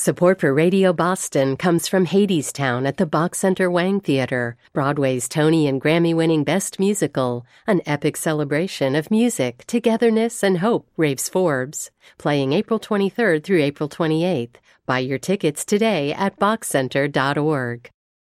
Support for Radio Boston comes from Hadestown at the Bach Center Wang Theater, Broadway's Tony and Grammy-winning Best Musical, an epic celebration of music, togetherness, and hope, raves Forbes. Playing April 23rd through April 28th. Buy your tickets today at bachcenter.org.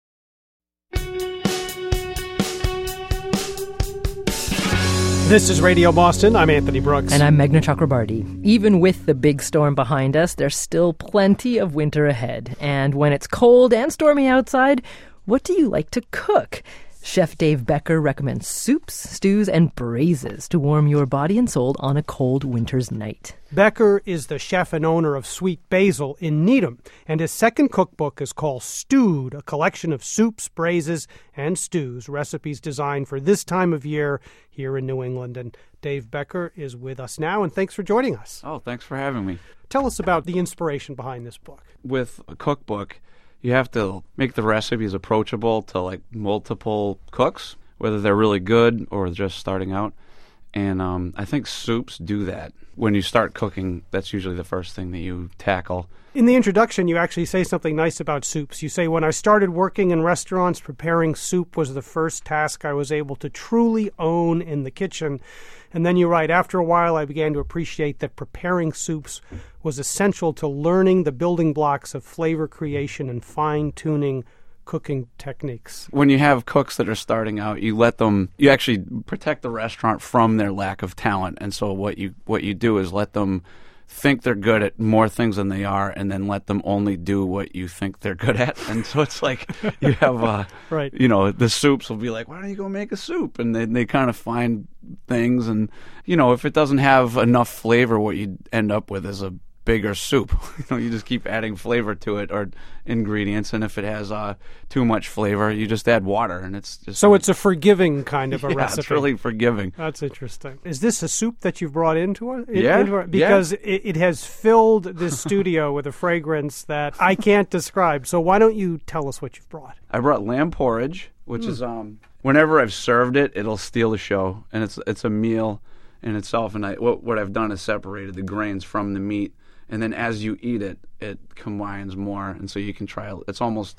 This is Radio Boston. I'm Anthony Brooks. And I'm Meghna Chakrabarti. Even with the big storm behind us, there's still plenty of winter ahead. And when it's cold and stormy outside, what do you like to cook? Chef Dave Becker recommends soups, stews, and braises to warm your body and soul on a cold winter's night. Becker is the chef and owner of Sweet Basil in Needham, and his second cookbook is called Stewed, a collection of soups, braises, and stews, recipes designed for this time of year here in New England. And Dave Becker is with us now, and thanks for joining us. Oh, thanks for having me. Tell us about the inspiration behind this book. With a cookbook, you have to make the recipes approachable to like multiple cooks, whether they're really good or just starting out. And I think soups do that. When you start cooking, that's usually the first thing that you tackle. In the introduction, you actually say something nice about soups. You say, when I started working in restaurants, preparing soup was the first task I was able to truly own in the kitchen. And then you write, after a while, I began to appreciate that preparing soups was essential to learning the building blocks of flavor creation and fine-tuning cooking techniques. When you have cooks that are starting out, you actually protect the restaurant from their lack of talent. And so what you do is let them think they're good at more things than they are, and then let them only do what you think they're good at. And so it's like you have, right. The soups will be like, why don't you go make a soup? And they kind of find things. And, if it doesn't have enough flavor, what you end up with is a bigger soup. You just keep adding flavor to it or ingredients, and if it has too much flavor, you just add water, and it's just it's a forgiving kind of a recipe. It's really forgiving. That's interesting. Is this a soup that you've brought into it? Yeah. Because it has filled this studio with a fragrance that I can't describe. So why don't you tell us what you've brought? I brought lamb porridge, which is whenever I've served it, it'll steal the show, and it's a meal in itself. And what I've done is separated the grains from the meat. And then as you eat it, it combines more. And so you can try, it's almost,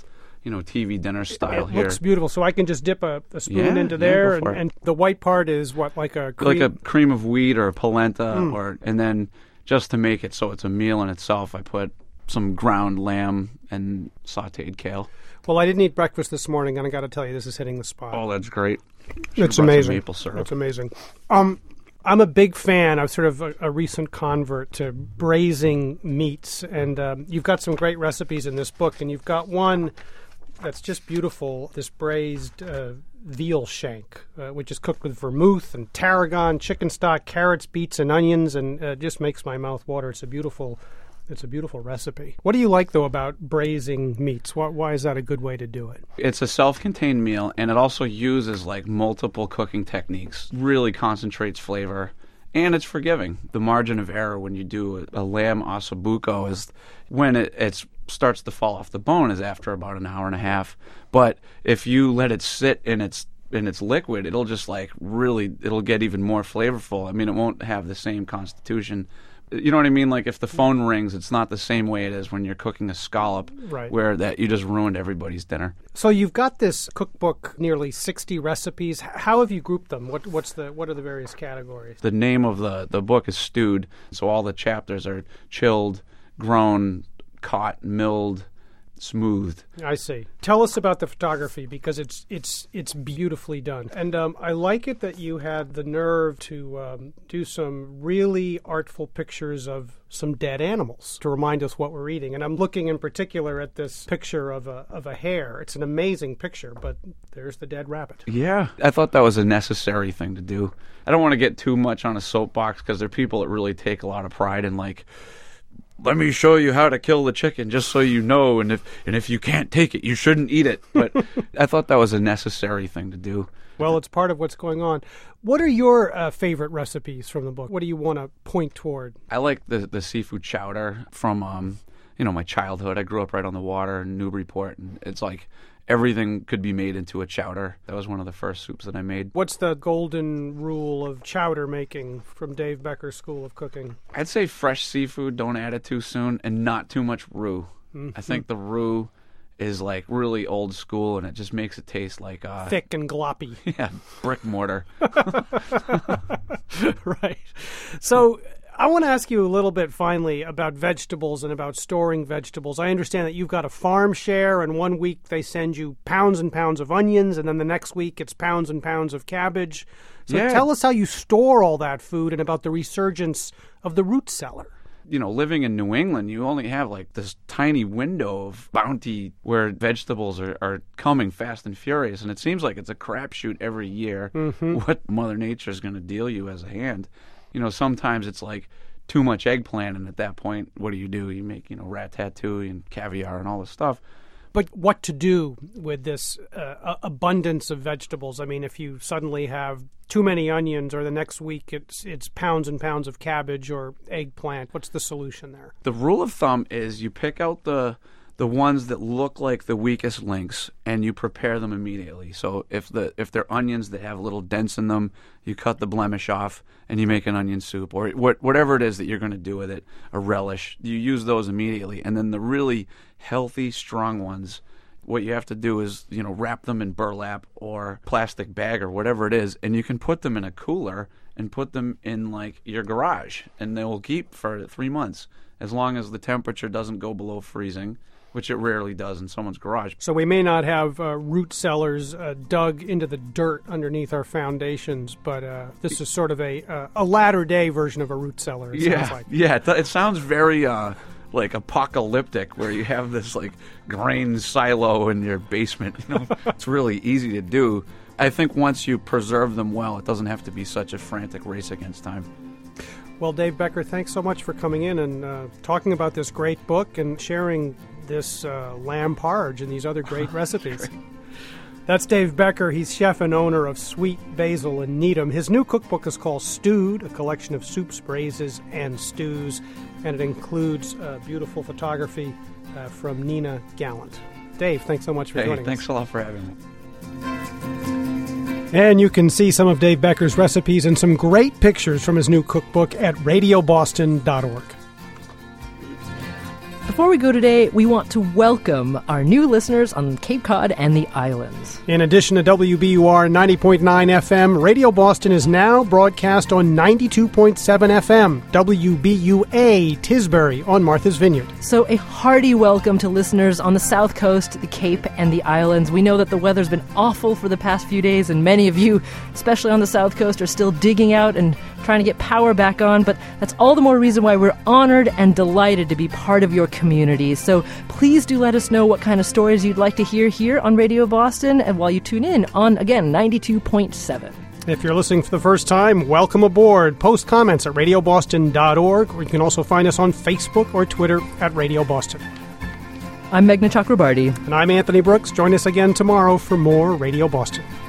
TV dinner style here. It looks beautiful. So I can just dip a spoon into there. And the white part is what, like a cream? Like a cream of wheat or a polenta. And then just to make it so it's a meal in itself, I put some ground lamb and sauteed kale. Well, I didn't eat breakfast this morning, and I got to tell you, this is hitting the spot. Oh, that's great. It's amazing. Maple syrup. It's amazing. I'm a big fan. I'm sort of a recent convert to braising meats, and you've got some great recipes in this book, and you've got one that's just beautiful, this braised veal shank, which is cooked with vermouth and tarragon, chicken stock, carrots, beets, and onions, and just makes my mouth water. It's a beautiful recipe. What do you like, though, about braising meats? Why is that a good way to do it? It's a self-contained meal, and it also uses multiple cooking techniques, really concentrates flavor, and it's forgiving. The margin of error when you do a lamb ossobuco is when it starts to fall off the bone is after about an hour and a half. But if you let it sit in its liquid, it'll just it'll get even more flavorful. I mean, it won't have the same constitution. You know what I mean? Like if the phone rings, it's not the same way it is when you're cooking a scallop, right, where that you just ruined everybody's dinner. So you've got this cookbook, nearly 60 recipes. How have you grouped them? What are the various categories? The name of the book is Stewed, so all the chapters are chilled, grown, caught, milled, smoothed. I see. Tell us about the photography, because it's beautifully done, and I like it that you had the nerve to do some really artful pictures of some dead animals to remind us what we're eating. And I'm looking in particular at this picture of a hare. It's an amazing picture, but there's the dead rabbit. Yeah, I thought that was a necessary thing to do. I don't want to get too much on a soapbox, because there are people that really take a lot of pride in let me show you how to kill the chicken just so you know, and if you can't take it, you shouldn't eat it. But I thought that was a necessary thing to do. Well, it's part of what's going on. What are your favorite recipes from the book? What do you want to point toward? I like the seafood chowder from my childhood. I grew up right on the water in Newburyport, and it's like everything could be made into a chowder. That was one of the first soups that I made. What's the golden rule of chowder making from Dave Becker's School of Cooking? I'd say fresh seafood, don't add it too soon, and not too much roux. I think the roux is like really old school, and it just makes it taste like thick and gloppy. Yeah, brick mortar. Right. So I want to ask you a little bit finally about vegetables and about storing vegetables. I understand that you've got a farm share, and 1 week they send you pounds and pounds of onions, and then the next week it's pounds and pounds of cabbage. So tell us how you store all that food and about the resurgence of the root cellar. You know, living in New England, you only have like this tiny window of bounty where vegetables are coming fast and furious, and it seems like it's a crapshoot every year what Mother Nature is going to deal you as a hand. You know, sometimes it's like too much eggplant, and at that point, what do? You make, ratatouille and caviar and all this stuff. But what to do with this abundance of vegetables? I mean, if you suddenly have too many onions, or the next week it's pounds and pounds of cabbage or eggplant, what's the solution there? The rule of thumb is you pick out the ones that look like the weakest links, and you prepare them immediately. So if they're onions that have little dents in them, you cut the blemish off and you make an onion soup, or whatever it is that you're going to do with it, a relish. You use those immediately, and then the really healthy, strong ones, what you have to do is wrap them in burlap or plastic bag or whatever it is, and you can put them in a cooler and put them in like your garage, and they will keep for 3 months as long as the temperature doesn't go below freezing, which it rarely does in someone's garage. So we may not have root cellars dug into the dirt underneath our foundations, but this is sort of a latter-day version of a root cellar, it sounds like. Yeah, it sounds very like apocalyptic, where you have this like grain silo in your basement. It's really easy to do. I think once you preserve them well, it doesn't have to be such a frantic race against time. Well, Dave Becker, thanks so much for coming in and talking about this great book and sharing this lamb porridge and these other great recipes. That's Dave Becker. He's chef and owner of Sweet Basil in Needham. His new cookbook is called Stewed, a collection of soups, braises, and stews, and it includes beautiful photography from Nina Gallant. Dave, thanks so much for joining us. Thanks a lot for having me. And you can see some of Dave Becker's recipes and some great pictures from his new cookbook at radioboston.org. Before we go today, we want to welcome our new listeners on Cape Cod and the islands. In addition to WBUR 90.9 FM, Radio Boston is now broadcast on 92.7 FM, WBUA Tisbury on Martha's Vineyard. So a hearty welcome to listeners on the South Coast, the Cape, and the islands. We know that the weather's been awful for the past few days, and many of you, especially on the South Coast, are still digging out and trying to get power back on, but that's all the more reason why we're honored and delighted to be part of your community. So please do let us know what kind of stories you'd like to hear here on Radio Boston, and while you tune in on, again, 92.7. If you're listening for the first time, welcome aboard. Post comments at radioboston.org, or you can also find us on Facebook or Twitter at Radio Boston. I'm Meghna Chakrabarty. And I'm Anthony Brooks. Join us again tomorrow for more Radio Boston.